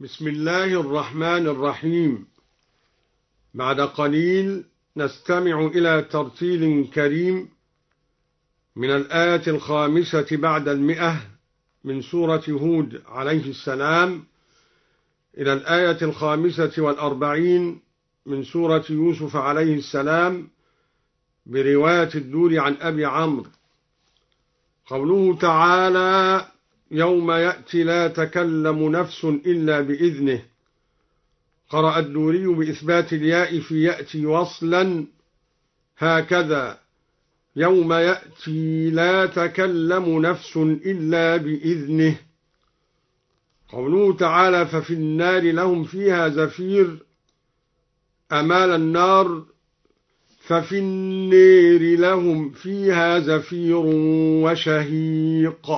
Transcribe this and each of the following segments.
بسم الله الرحمن الرحيم. بعد قليل نستمع إلى ترتيل كريم من الآية 5 بعد 100 من سورة هود عليه السلام إلى الآية 45 من سورة يوسف عليه السلام برواية الدوري عن أبي عمرو. قوله تعالى: يوم يأتي لا تكلم نفس إلا بإذنه. قرأ الدوري بإثبات الياء في يأتي وصلا هكذا: يوم يأتي لا تكلم نفس إلا بإذنه. قوله تعالى: ففي النار لهم فيها زفير. أمال النار: ففي النار لهم فيها زفير وشهيق.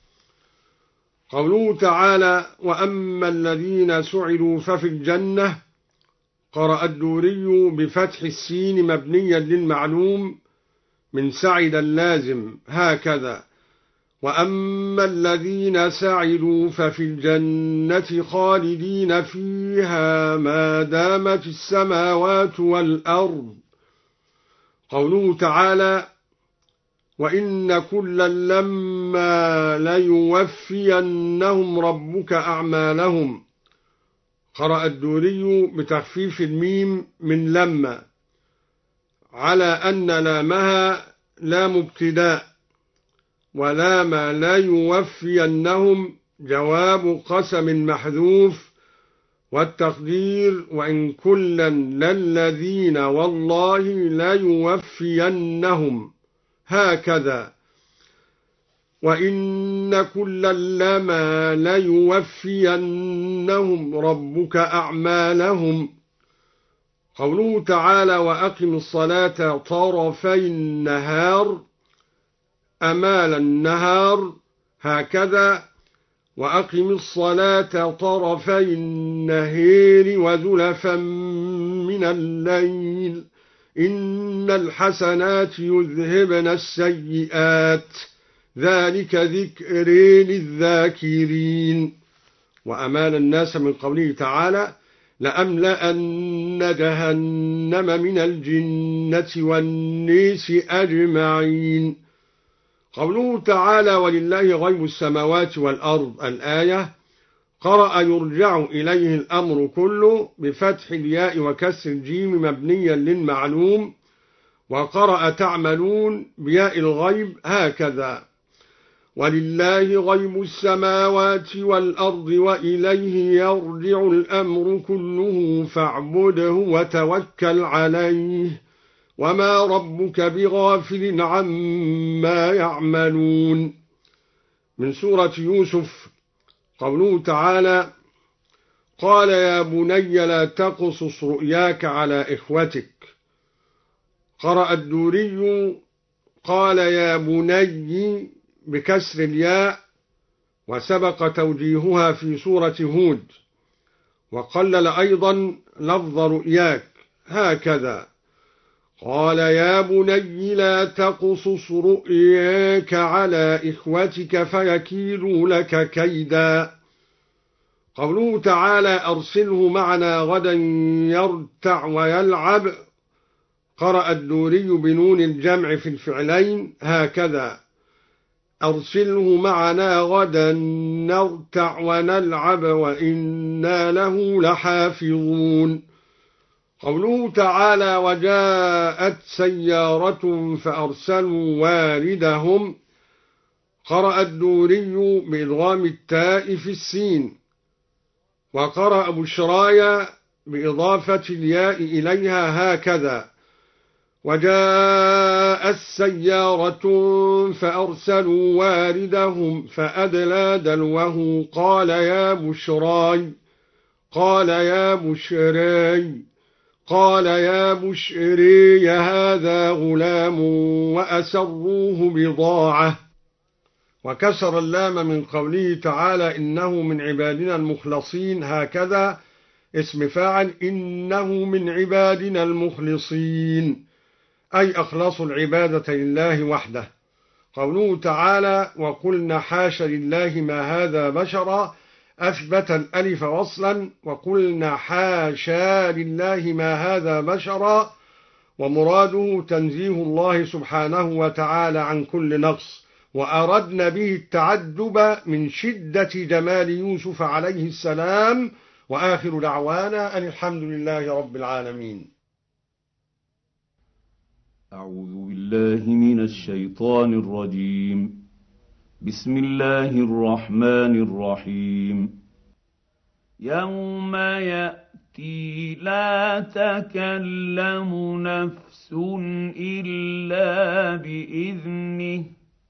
قوله تعالى: وأما الذين سعدوا ففي الجنة. قرأ الدوري بفتح السين مبنيا للمعلوم من سعد اللازم هكذا: وأما الذين سعدوا ففي الجنة خالدين فيها ما دامت السماوات والأرض. قوله تعالى: وإن كلا لما ليوفينهم ربك أعمالهم. قرأ الدوري بتخفيف الميم من لما على أن لامها لام ابتداء، ولام ليوفينهم جواب قسم محذوف، والتقدير: وإن كلا للذين والله ليوفينهم هكذا: وإن كلا لما ليوفينهم ربك أعمالهم. قوله تعالى: وأقم الصلاة طرفي النهار. أمال النهار هكذا: وأقم الصلاة طرفي النهار وزلفا من الليل إن الحسنات يذهبن السيئات ذلك ذكر للذاكرين. وأمال الناس من قوله تعالى: لأملأن جهنم من الجنة والناس أجمعين. قوله تعالى: ولله غيب السماوات والأرض الآية. قرأ يرجع إليه الأمر كله بفتح الياء وكسر الجيم مبنيا للمعلوم، وقرأ تعملون بياء الغيب هكذا: ولله غيب السماوات والأرض وإليه يرجع الأمر كله فاعبده وتوكل عليه وما ربك بغافل عما يعملون. من سورة يوسف. قوله تعالى: قال يا بني لا تقصص رؤياك على إخوتك. قرأ الدوري: قال يا بني بكسر الياء، وسبق توجيهها في سورة هود. وقلل أيضا لفظ رؤياك هكذا: قال يا بني لا تقصص رؤياك على إخوتك فيكيدوا لك كيدا. قوله تعالى: أرسله معنا غدا يرتع ويلعب. قرأ الدوري بنون الجمع في الفعلين هكذا: أرسله معنا غدا نرتع ونلعب وإنا له لحافظون. قوله تعالى: وجاءت سيارة فأرسلوا واردهم. قرأ الدوري بإدغام التاء في السين، وقرأ بشرايا بإضافة الياء إليها هكذا: وجاءت سيارة فأرسلوا واردهم فأدلى دلوه قال يا بشراي قال يا بشري قال يا بشري هذا غلام وأسروه بضاعة. وكسر اللام من قوله تعالى: إنه من عبادنا المخلصين هكذا اسم فاعل إنه من عبادنا المخلصين، أي أخلصوا العبادة لله وحده. قوله تعالى: وقلنا حاش لله ما هذا بشرا، أثبت الألف وصلا، وقلنا حاشا لله ما هذا بشرا، ومراده تنزيه الله سبحانه وتعالى عن كل نقص، وأردنا به التعجب من شدة جمال يوسف عليه السلام. وآخر دعوانا أن الحمد لله رب العالمين. أعوذ بالله من الشيطان الرجيم. بسم الله الرحمن الرحيم. يوم يأتي لا تكلم نفس إلا بإذنه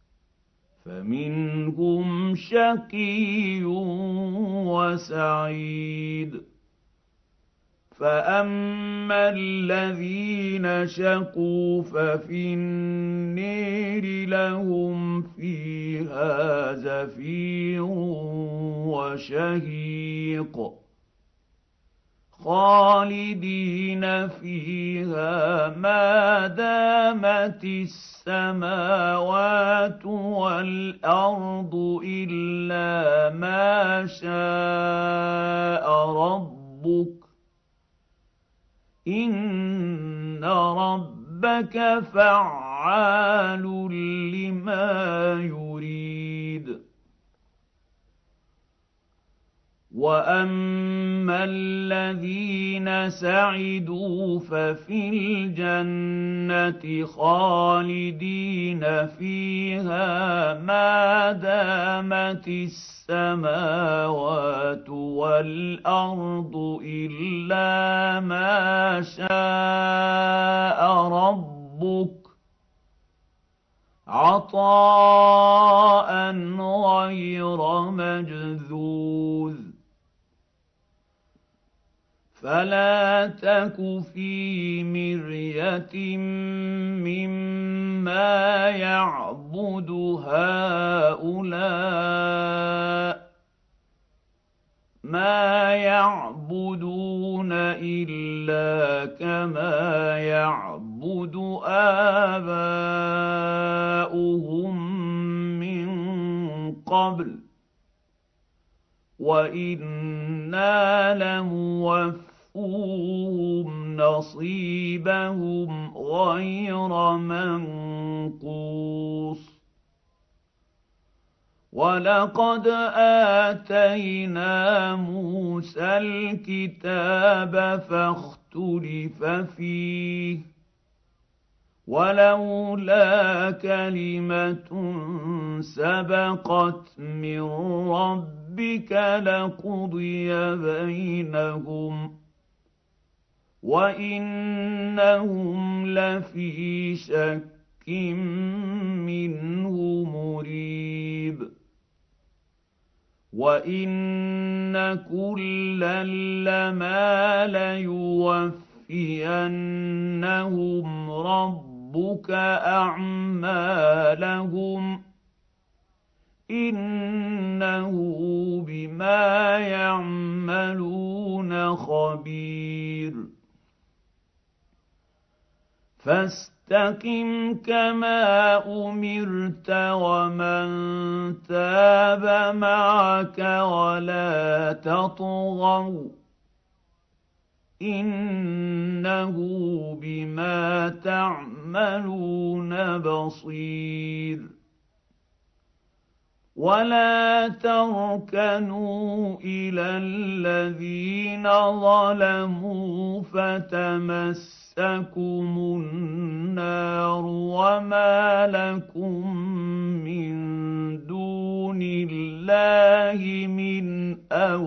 فمنهم شقي وسعيد. فأما الذين شقوا ففي النير لهم فيها زفير وشهيق خالدين فيها ما دامت السماوات والأرض إلا ما شاء ربك إن ربك فعال لما يريد. وأما الذين سعدوا ففي الجنة خالدين فيها ما دامت السماوات والأرض إلا ما شاء ربك عطاء غير مجذوذ. فلا تك في مرية مما يعبد هؤلاء ما يعبدون إلا كما يعبد آباؤهم من قبل وإنا لموفوهم نصيبهم غير منقوص. ولقد آتينا موسى الكتاب فاختلف فيه ولولا كلمة سبقت من ربك لقضي بينهم وإنهم لفي شك منه مريب. وإن كلا لما ليوفينهم ربك أعمالهم إنه بما يعملون خبير. فاستقم كما أمرت ومن تاب معك ولا تطغوا إنه بما تعملون بصير. ولا تركنوا إلى الذين ظلموا فتمسكم النار وما لكم من دون الله من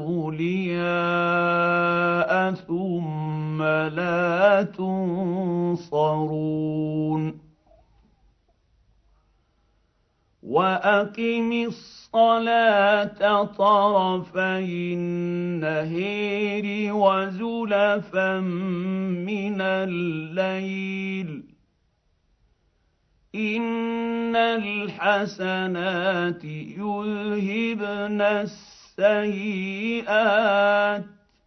أولياء ثم لا تنصرون. وأقم الصلاة طرفي النهار وزلفا من الليل إن الحسنات يذهبن السيئات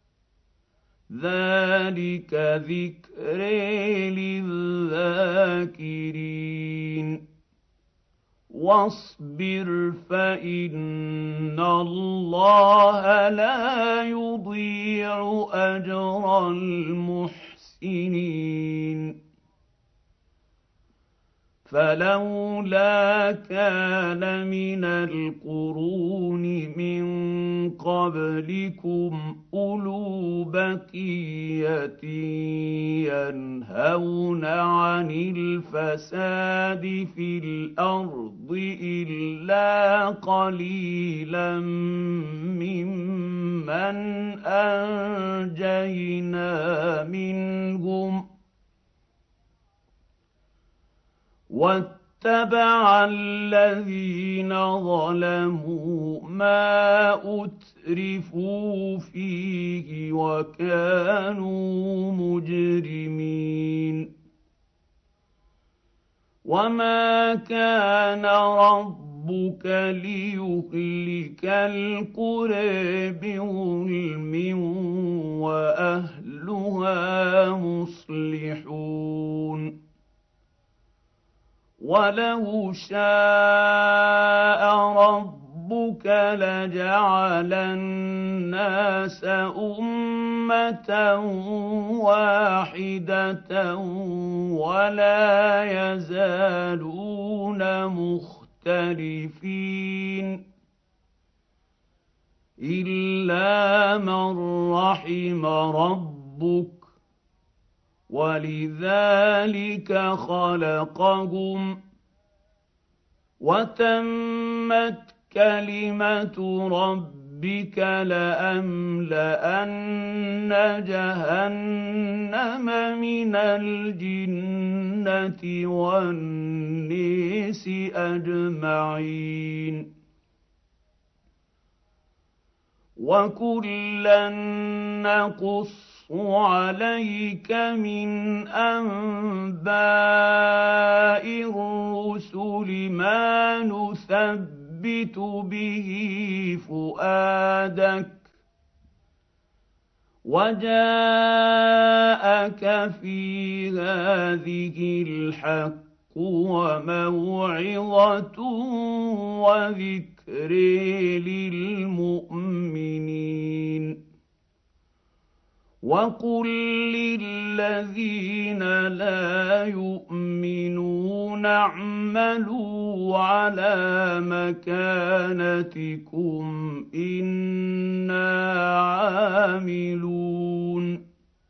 ذلك ذكر للذاكرين. واصبر فإن الله لا يضيع أجر المحسنين فلولا كان من القرون من قبلكم أولو بقية ينهون عن الفساد في الأرض إلا قليلا ممن أنجينا منهم واتبع الذين ظلموا ما أترفوا فيه وكانوا مجرمين وما كان ربك ليهلك القرى بظلم وأهلها مصلحون ولو شاء ربك لجعل الناس أمة واحدة ولا يزالون مختلفين إلا من رحم ربك ولذلك خلقهم وتمت كلمة ربك لأملأن جهنم من الجنة والناس أجمعين وكلا نقص عليك من أنباء الرسل ما نثبت به فؤادك وجاءك في هذه الحق وموعظة وذكر للمؤمنين وقل للذين لا يؤمنون اعملوا على مكانتكم إنا عاملون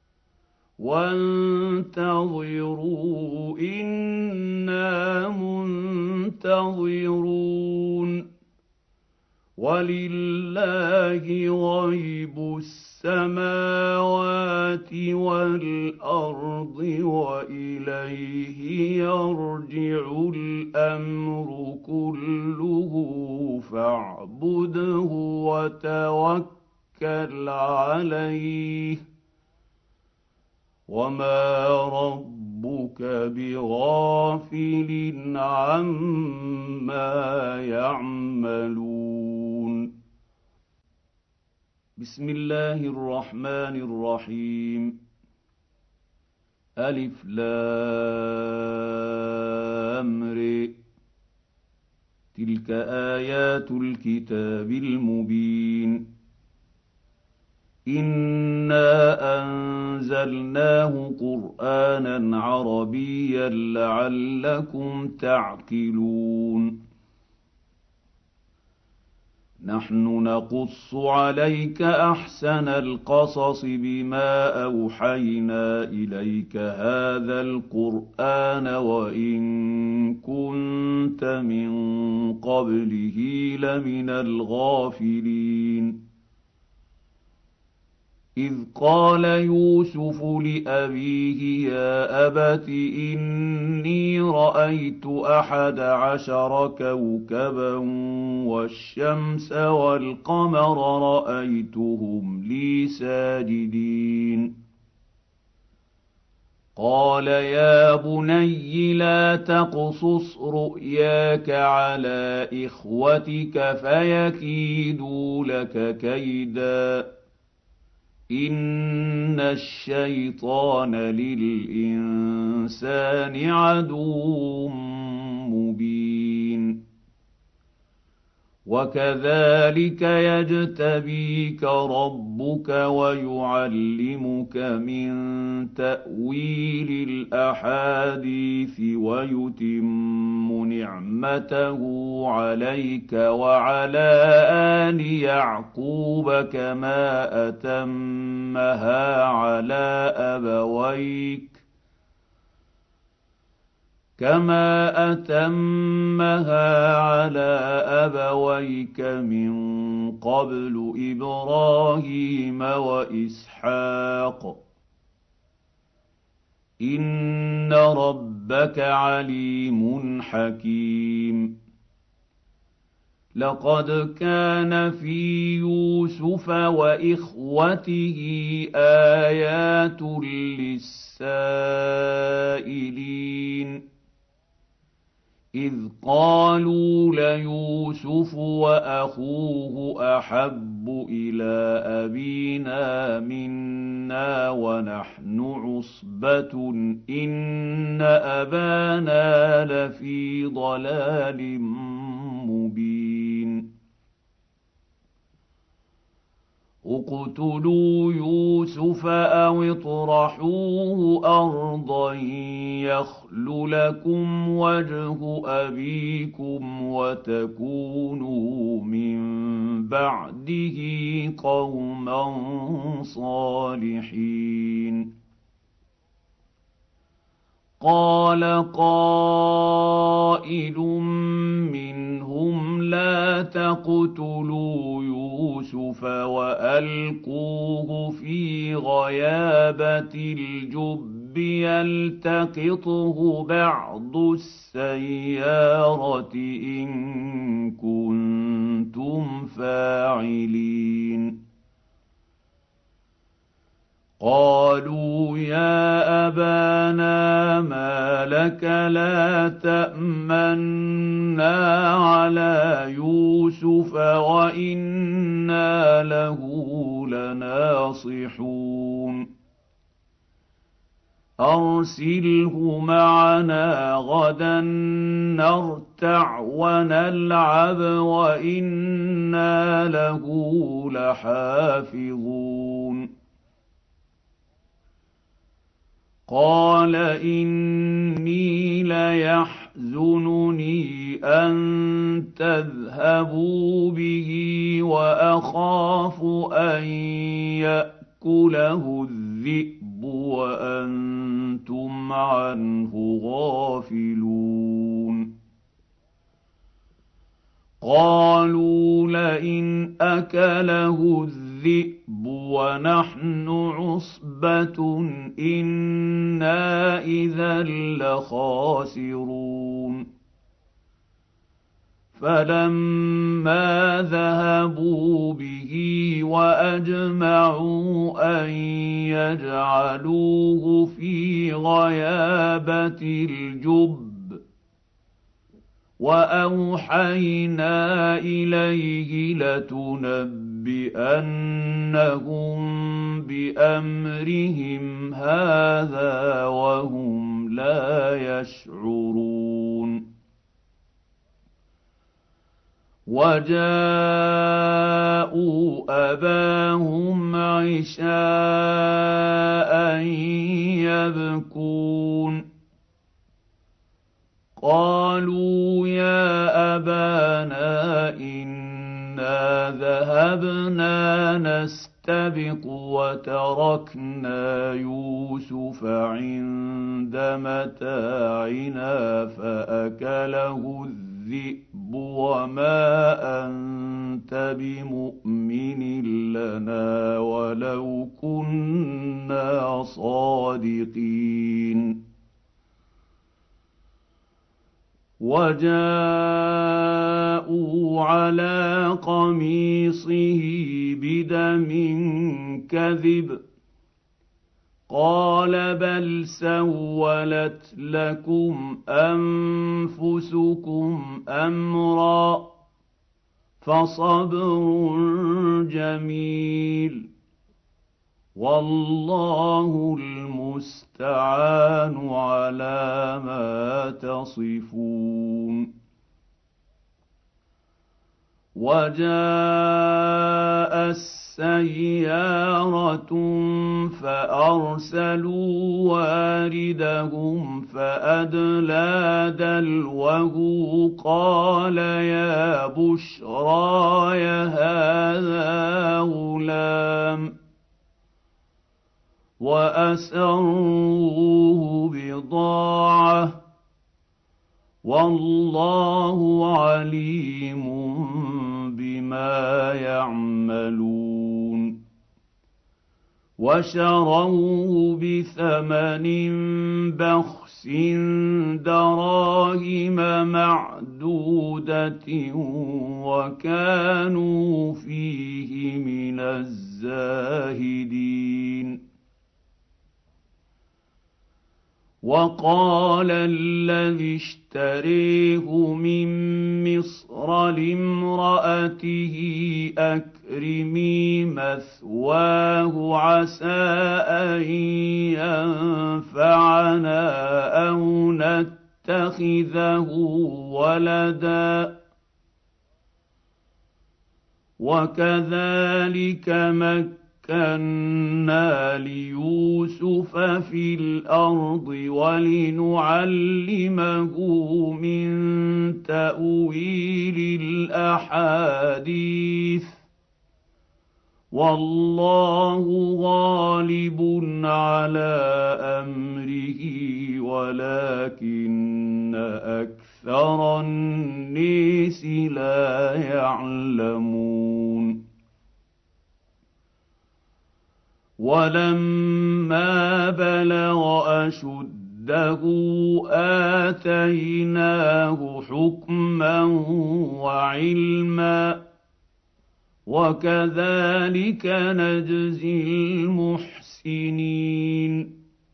وانتظروا إنا منتظرون ولله غيب السماوات والأرض وإليه يرجع الأمر كله فاعبده وتوكل عليه وما ربك بغافل عما يعملون بسم الله الرحمن الرحيم ألف لام ر تلك آيات الكتاب المبين إنا أنزلناه قرآنا عربيا لعلكم تعقلون نحن نقص عليك أحسن القصص بما أوحينا إليك هذا القرآن وإن كنت من قبله لمن الغافلين إذ قال يوسف لأبيه يا أبت إني رأيت 11 كوكبا والشمس والقمر رأيتهم لي ساجدين قال يا بني لا تقصص رؤياك على إخوتك فيكيدوا لك كيدا إن الشيطان للإنسان عدو مبين وكذلك يجتبيك ربك ويعلمك من تأويل الأحاديث ويتم نعمته عليك وعلى آل يعقوب كما أتمها على أبويك من قبل إبراهيم وإسحاق إن ربك عليم حكيم لقد كان في يوسف وإخوته آيات للسائلين إذ قالوا ليوسف وأخوه أحب إلى أبينا منا ونحن عصبة إن أبانا لفي ضلال مبين اقتلوا يوسف أو اطرحوه أرضا يخل لكم وجه أبيكم وتكونوا من بعده قوما صالحين قال قائل منهم لا تقتلوا يوسف وألقوه في غيابة الجب يلتقطه بعض السيارة إن كنتم فاعلين قالوا يا أبانا ما لك لا تأمنا على يوسف وإنا له لناصحون أرسله معنا غدا نرتع ونلعب وإنا له لحافظون قال إني ليحزنني أن تذهبوا به وأخاف أن يأكله الذئب وأنتم عنه غافلون قالوا لئن أكله الذئب ونحن عصبة إنا إذا لخاسرون فلما ذهبوا به وأجمعوا أن يجعلوه في غيابة الجب وأوحينا إليه لتنبئنهم بأمرهم هذا وهم لا يشعرون وجاءوا أباهم عشاء يبكون قالوا يا أبانا إنا ذهبنا نستبق وتركنا يوسف عند متاعنا فأكله الذئب وما أنت بمؤمن لنا ولو كنا صادقين وجاءوا على قميصه بدم كذب قال بل سولت لكم أنفسكم أمرا فصبر جميل والله المستعان على ما تصفون وجاءت سيارة فأرسلوا واردهم فأدلى دلوه قال يا بشراي هذا غلام وأسروه بضاعة والله عليم بما يعملون وشروه بثمن بخس دراهم معدودة وكانوا فيه من الزاهدين وقال الذي اشتريه من مصر لامرأته أكرمي مثواه عسى أن ينفعنا أو نتخذه ولدا وكذلك مكنا ليوسف في الأرض ولنعلمه من تأويل الأحاديث والله غالب على أمره ولكن أكثر الناس لا يعلمون ولما بلغ أشده آتيناه حكما وعلما وكذلك نجزي المحسنين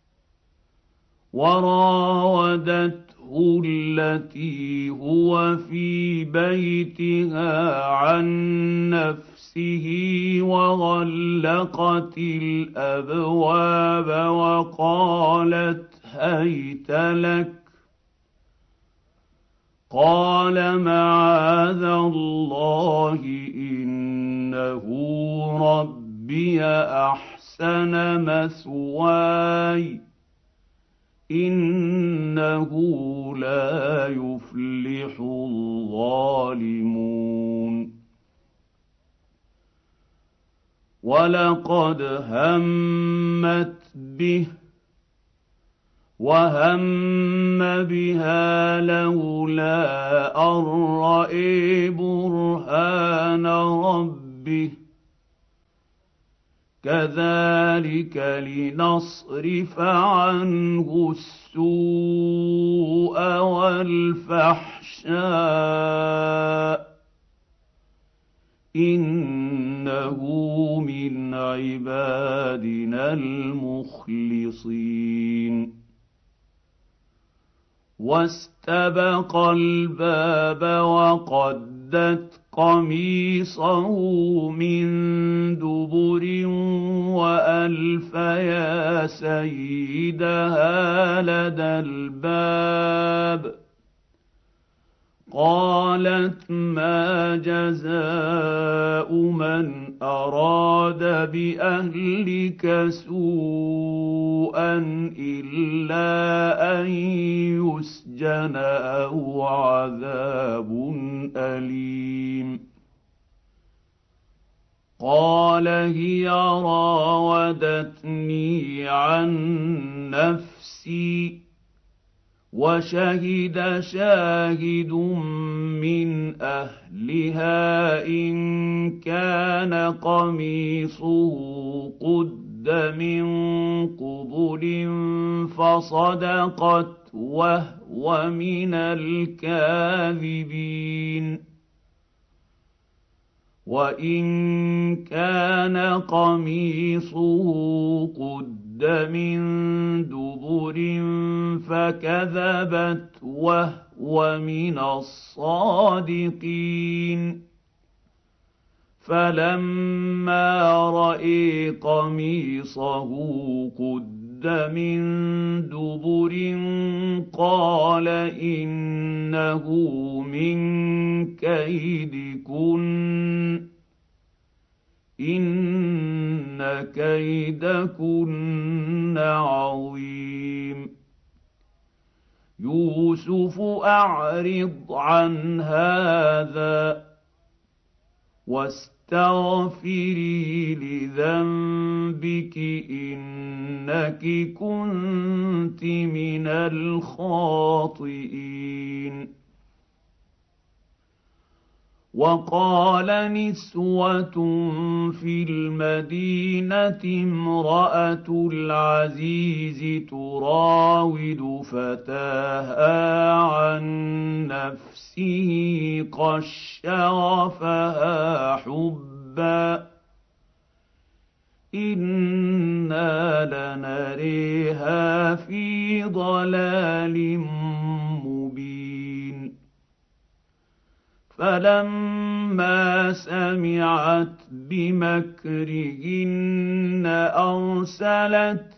وراودته التي هو في بيتها عن نفسه وغلقت الأبواب وقالت هيت لك قال معاذ الله إنه ربي أحسن مثواي إنه لا يفلح الظالمون ولقد همت به وهم بها لولا أن رأى برهان ربه كذلك لنصرف عنه السوء والفحشاء إنه من عبادنا المخلصين واستبق الباب وقدت قميصه من دبر وألف يا سيدها لدى الباب قالت ما جزاء من أراد بأهلك سوءا إلا أن يسجن أو عذاب أليم قال هي راودتني عن نفسي وشهد شاهد من أهلها إن كان قميصه قد من قبل فصدقت وهو من الكاذبين وإن كان قميصه قد من دبر فكذبت وهو من الصادقين فلما رأى قميصه قد قد من دبر قال إنه من كيدكن إن كيدكن عظيم يوسف أعرض عن هذا واستغفري لذنبك إنك كنت من الخاطئين وقال نسوة في المدينة امرأة العزيز تراود فتاها عن نفسه قد شغفها حبا إنا لنريها في ضلال مبين فلما سمعت بمكرهن أرسلت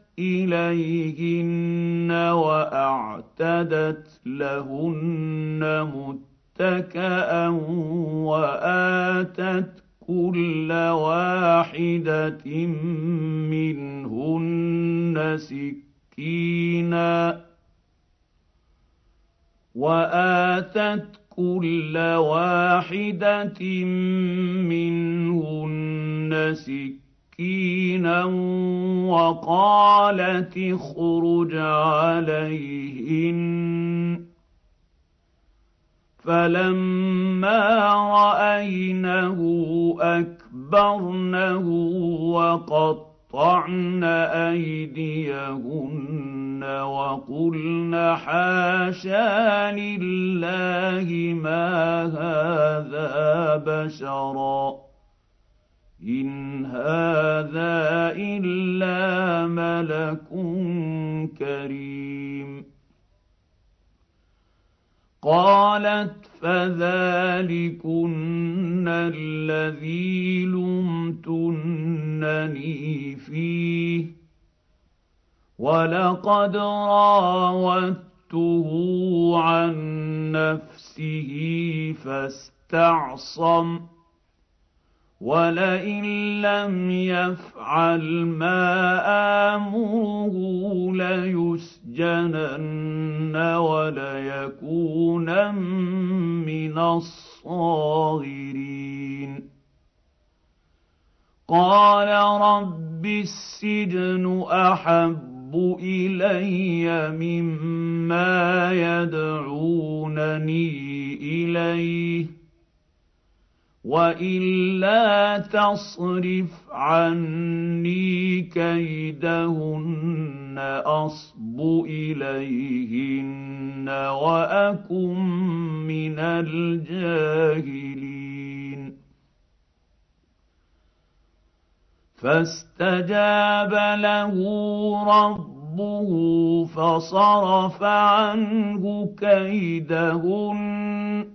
إليهن وأعتدت لهن متكأ وآتت كل واحدة منهن سكينا كل واحدة منهن سكينا وقالت اخرج عليهن فلما رأينه أكبرنه وقطعن أيديهن وقلن حاشا لله ما هذا بشرا إن هذا إلا ملك كريم قالت فذلكن الذي لمتنني فيه ولقد راودته عن نفسه فاستعصم ولئن لم يفعل ما آمره ليسجنن وليكونن من الصاغرين قال رب السجن أحب إلي مما يدعونني إليه وإلا تصرف عني كيدهن أصب إليهن وأكن من الجاهلين فاستجاب له ربه فصرف عنه كيدهن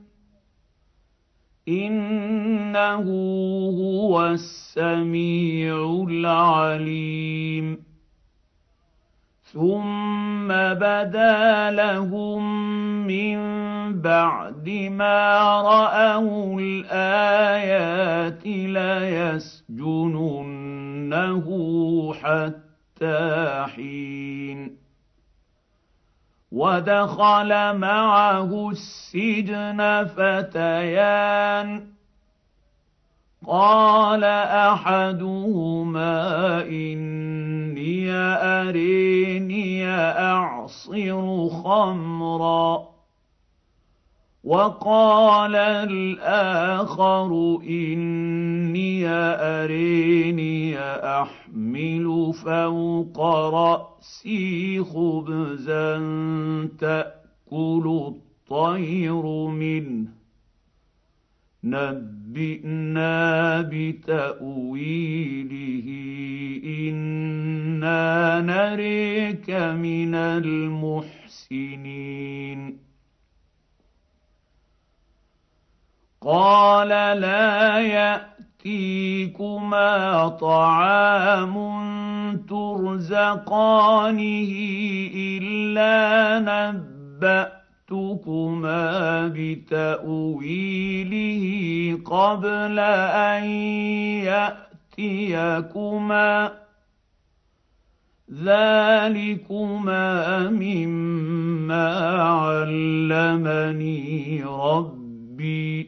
إنه هو السميع العليم ثم بدا لهم من بعد ما رأوا الآيات ليسجننه حتى حين ودخل معه السجن فتيان قال أحدهما إني أريني أعصر خمرا وقال الآخر إني أريني أحمل فوق رأسي خبزا تأكل الطير منه نبئنا بتأويله إنا نريك من المحسنين قال لا يأتيكما طعام ترزقانه إلا نبأتكما بتأويله قبل أن يأتيكما ذلكما مما علمني ربي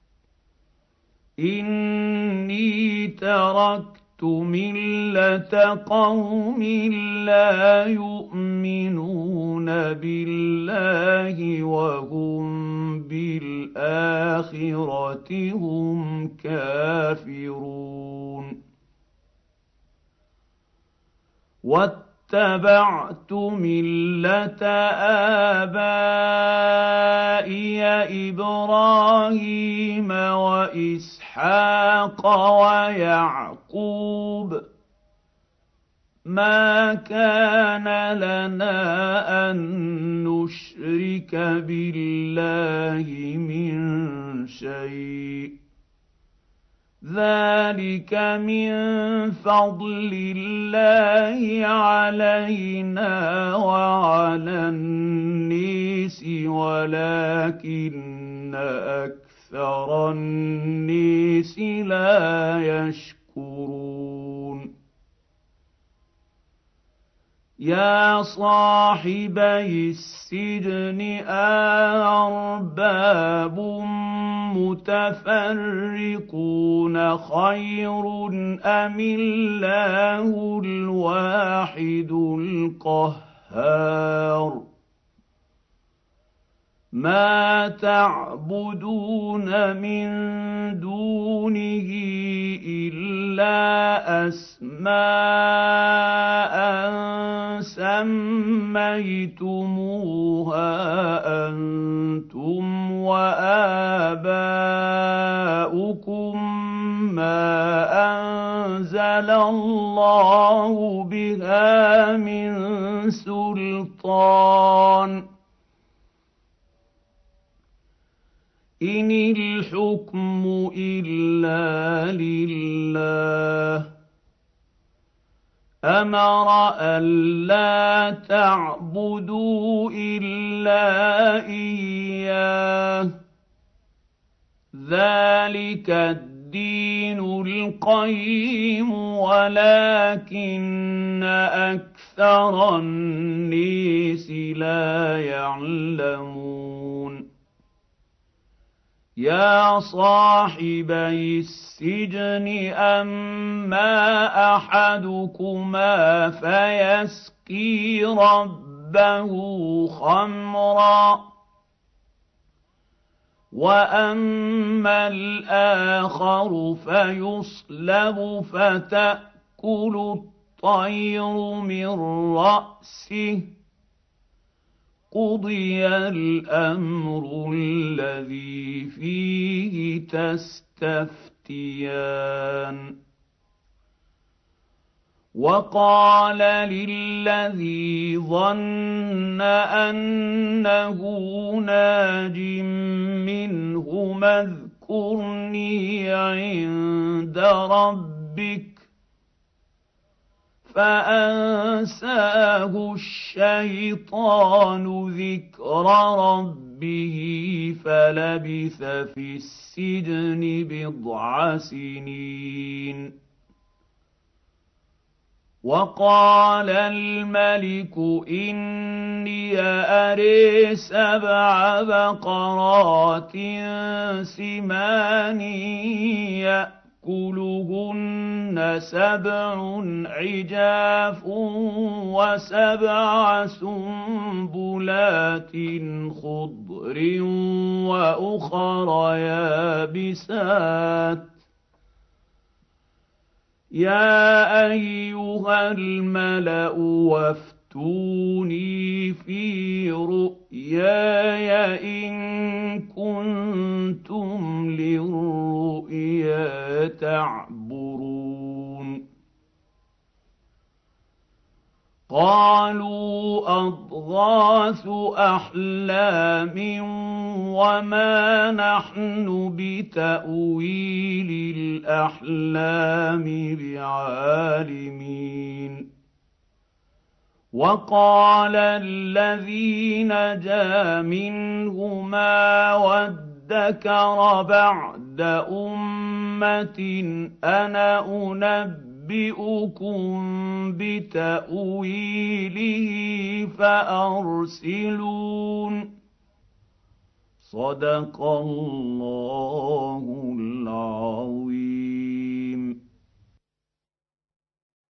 إني تركت ملة قوم لا يؤمنون بالله وهم بالآخرة هم كافرون واتبعت ملة آبائي إبراهيم وإسحاق ويعقوب ما كان لنا أن نشرك بالله من شيء ذلك من فضل الله علينا وعلى الناس ولكن أكثر الناس لا يشكرون يا صاحبي السجن أأرباب متفرقون خير أم الله الواحد القهار ما تعبدون من دونه إلا أسماء سميتموها أنتم وآباؤكم ما أنزل الله بها من سلطان إن الحكم إلا لله أمر ألا تعبدوا إلا إياه ذلك الدين القيم ولكن أكثر الناس لا يعلمون يا صاحبي السجن أما أحدكما فيسقي ربه خمرا وأما الآخر فيصلب فتأكل الطير من رأسه قضي الأمر الذي فيه تستفتيان وقال للذي ظن أنه ناج منهما اذكرني عند ربك فأنساه الشيطان ذكر ربه فلبث في السجن بضع سنين وقال الملك إني أري 7 بقرات سمان يأكلهن 7 عجاف و7 سنبلات خضر وأخر يابسات يا أيها الملأ وافتوني في رؤياي إن كنتم للرؤيا تعبرون قالوا أضغاث أحلام وما نحن بتأويل الأحلام بعالمين وقال الذي نجا منهما وادكر بعد أمة أنا أنبئكم بتأويله فأرسلون. صدق الله